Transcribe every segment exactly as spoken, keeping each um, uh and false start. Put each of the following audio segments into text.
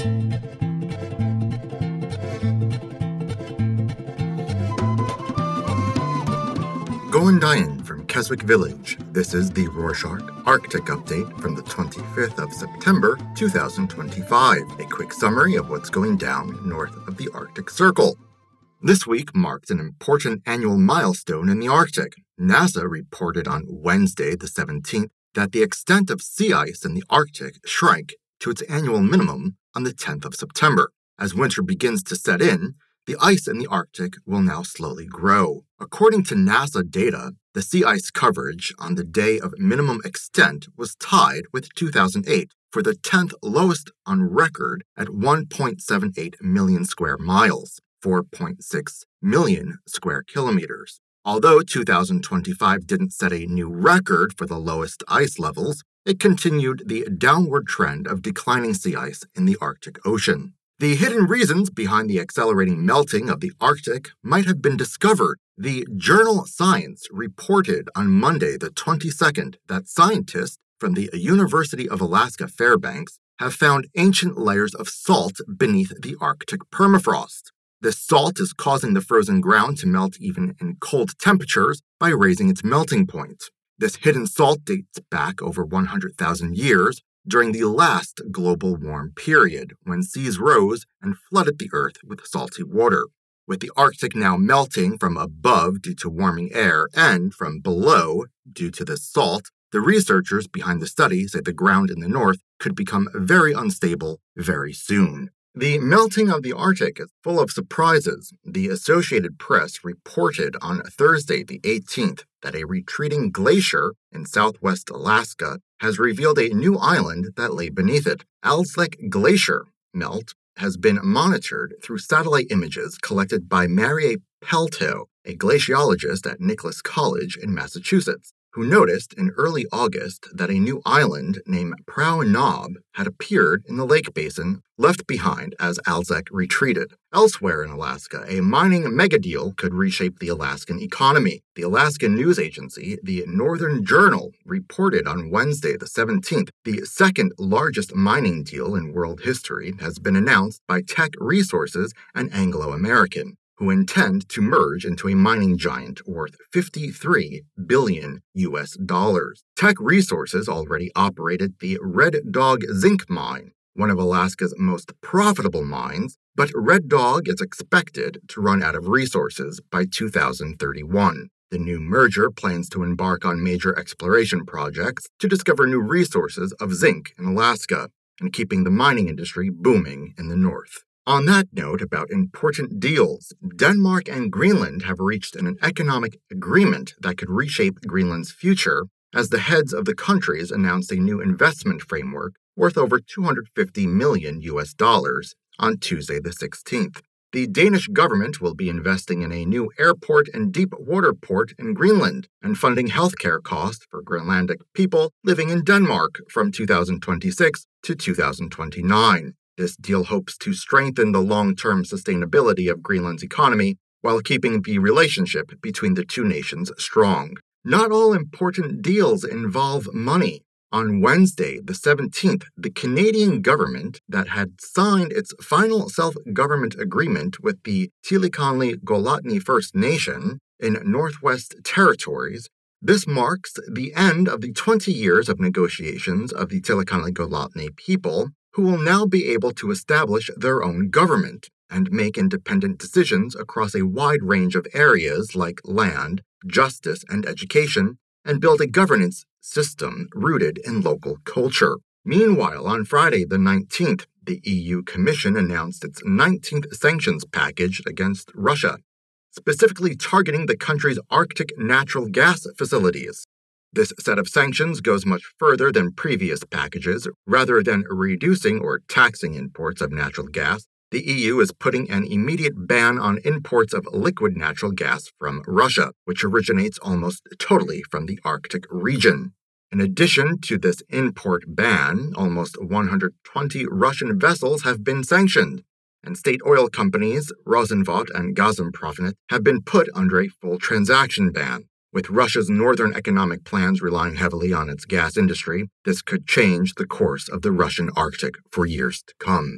Goan Dayan from Keswick Village. This is the Rorschach Arctic Update from the twenty-fifth of September, two thousand twenty-five. A quick summary of what's going down north of the Arctic Circle. This week marked an important annual milestone in the Arctic. NASA reported on Wednesday, the seventeenth, that the extent of sea ice in the Arctic shrank to its annual minimum on the tenth of September. As winter begins to set in, the ice in the Arctic will now slowly grow. According to NASA data, the sea ice coverage on the day of minimum extent was tied with two thousand eight for the tenth lowest on record at one point seven eight million square miles, four point six million square kilometers. Although two thousand twenty-five didn't set a new record for the lowest ice levels, it continued the downward trend of declining sea ice in the Arctic Ocean. The hidden reasons behind the accelerating melting of the Arctic might have been discovered. The journal Science reported on Monday the twenty-second that scientists from the University of Alaska Fairbanks have found ancient layers of salt beneath the Arctic permafrost. This salt is causing the frozen ground to melt even in cold temperatures by raising its melting point. This hidden salt dates back over one hundred thousand years, during the last global warm period, when seas rose and flooded the Earth with salty water. With the Arctic now melting from above due to warming air and from below due to the salt, the researchers behind the study say the ground in the north could become very unstable very soon. The melting of the Arctic is full of surprises. The Associated Press reported on Thursday the eighteenth that a retreating glacier in southwest Alaska has revealed a new island that lay beneath it. Alsek Glacier melt has been monitored through satellite images collected by Marie Pelto, a glaciologist at Nicholas College in Massachusetts, who noticed in early August that a new island named Prow Knob had appeared in the lake basin left behind as Alsek retreated. Elsewhere in Alaska, a mining megadeal could reshape the Alaskan economy. The Alaskan news agency, the Northern Journal, reported on Wednesday the seventeenth the second largest mining deal in world history has been announced by Teck Resources and Anglo American, who intend to merge into a mining giant worth fifty-three billion U S dollars. Teck Resources already operated the Red Dog Zinc Mine, one of Alaska's most profitable mines, but Red Dog is expected to run out of resources by two thousand thirty-one. The new merger plans to embark on major exploration projects to discover new resources of zinc in Alaska and keeping the mining industry booming in the north. On that note about important deals, Denmark and Greenland have reached an economic agreement that could reshape Greenland's future as the heads of the countries announced a new investment framework worth over two hundred fifty million U S dollars on Tuesday the sixteenth. The Danish government will be investing in a new airport and deep water port in Greenland and funding healthcare costs for Greenlandic people living in Denmark from two thousand twenty-six to two thousand twenty-nine. This deal hopes to strengthen the long-term sustainability of Greenland's economy while keeping the relationship between the two nations strong. Not all important deals involve money. On Wednesday, the seventeenth, the Canadian government that had signed its final self-government agreement with the Tilikamli Golotny First Nation in Northwest Territories, this marks the end of the twenty years of negotiations of the Tilikamli Golotny people, who will now be able to establish their own government and make independent decisions across a wide range of areas like land, justice, and education, and build a governance system rooted in local culture. Meanwhile, on Friday the nineteenth, the E U Commission announced its nineteenth sanctions package against Russia, specifically targeting the country's Arctic natural gas facilities. This set of sanctions goes much further than previous packages. Rather than reducing or taxing imports of natural gas, the E U is putting an immediate ban on imports of liquid natural gas from Russia, which originates almost totally from the Arctic region. In addition to this import ban, almost one hundred twenty Russian vessels have been sanctioned, and state oil companies Rosenvat and Gazprom have been put under a full transaction ban. With Russia's northern economic plans relying heavily on its gas industry, this could change the course of the Russian Arctic for years to come.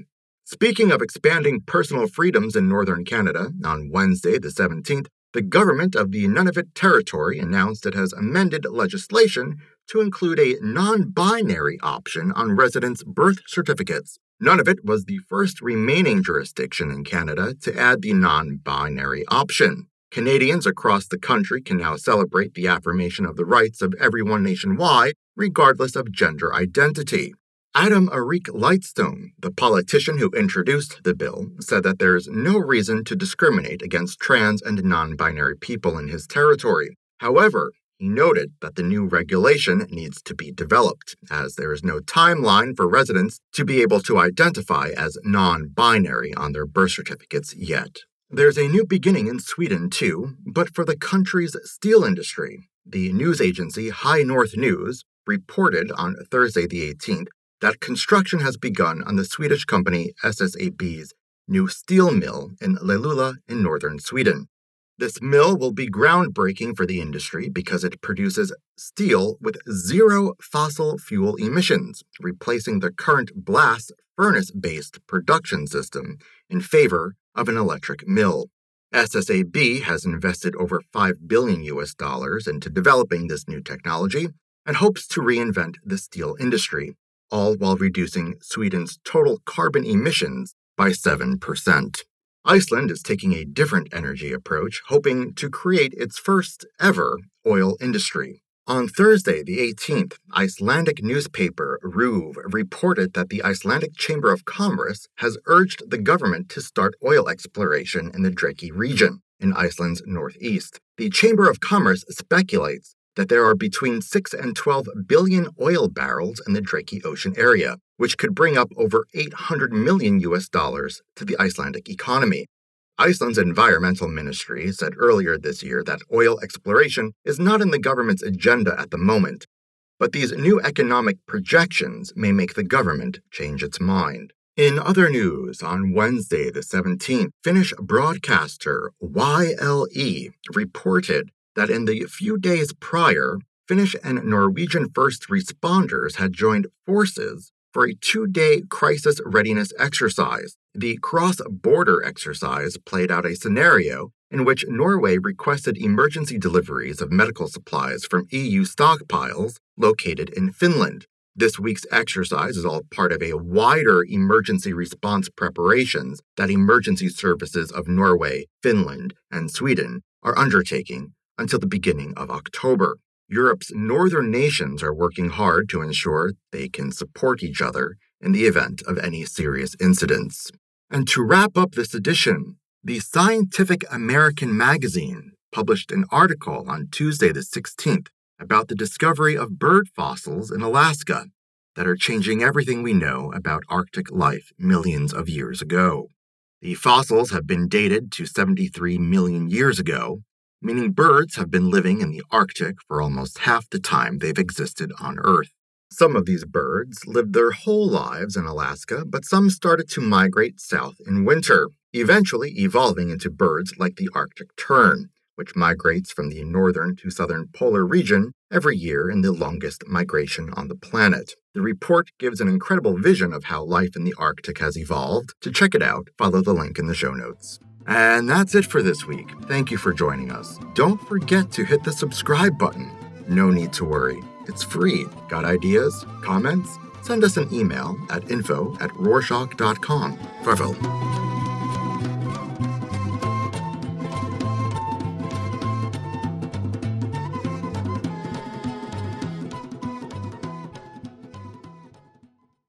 Speaking of expanding personal freedoms in northern Canada, on Wednesday, the seventeenth, the government of the Nunavut Territory announced it has amended legislation to include a non-binary option on residents' birth certificates. Nunavut was the first remaining jurisdiction in Canada to add the non-binary option. Canadians across the country can now celebrate the affirmation of the rights of everyone nationwide, regardless of gender identity. Adam Arick Lightstone, the politician who introduced the bill, said that there is no reason to discriminate against trans and non-binary people in his territory. However, he noted that the new regulation needs to be developed, as there is no timeline for residents to be able to identify as non-binary on their birth certificates yet. There's a new beginning in Sweden, too, but for the country's steel industry. The news agency High North News reported on Thursday the eighteenth that construction has begun on the Swedish company S S A B's new steel mill in Luleå in northern Sweden. This mill will be groundbreaking for the industry because it produces steel with zero fossil fuel emissions, replacing the current blast furnace-based production system in favor of an electric mill. S S A B has invested over five billion U S dollars into developing this new technology and hopes to reinvent the steel industry, all while reducing Sweden's total carbon emissions by seven percent. Iceland is taking a different energy approach, hoping to create its first ever oil industry. On Thursday, the eighteenth, Icelandic newspaper RÚV reported that the Icelandic Chamber of Commerce has urged the government to start oil exploration in the Dreki region, in Iceland's northeast. The Chamber of Commerce speculates that there are between six and twelve billion oil barrels in the Dreki Ocean area, which could bring up over eight hundred million U S dollars to the Icelandic economy. Iceland's environmental ministry said earlier this year that oil exploration is not in the government's agenda at the moment, but these new economic projections may make the government change its mind. In other news, on Wednesday the seventeenth, Finnish broadcaster Y L E reported that in the few days prior, Finnish and Norwegian first responders had joined forces for a two-day crisis readiness exercise. The cross-border exercise played out a scenario in which Norway requested emergency deliveries of medical supplies from E U stockpiles located in Finland. This week's exercise is all part of a wider emergency response preparations that emergency services of Norway, Finland, and Sweden are undertaking until the beginning of October. Europe's northern nations are working hard to ensure they can support each other in the event of any serious incidents. And to wrap up this edition, the Scientific American magazine published an article on Tuesday the sixteenth about the discovery of bird fossils in Alaska that are changing everything we know about Arctic life millions of years ago. The fossils have been dated to seventy-three million years ago, meaning birds have been living in the Arctic for almost half the time they've existed on Earth. Some of these birds lived their whole lives in Alaska, but some started to migrate south in winter, eventually evolving into birds like the Arctic tern, which migrates from the northern to southern polar region every year in the longest migration on the planet. The report gives an incredible vision of how life in the Arctic has evolved. To check it out, follow the link in the show notes. And that's it for this week. Thank you for joining us. Don't forget to hit the subscribe button. No need to worry. It's free. Got ideas? Comments? Send us an email at info at rorschach dot com. Farewell.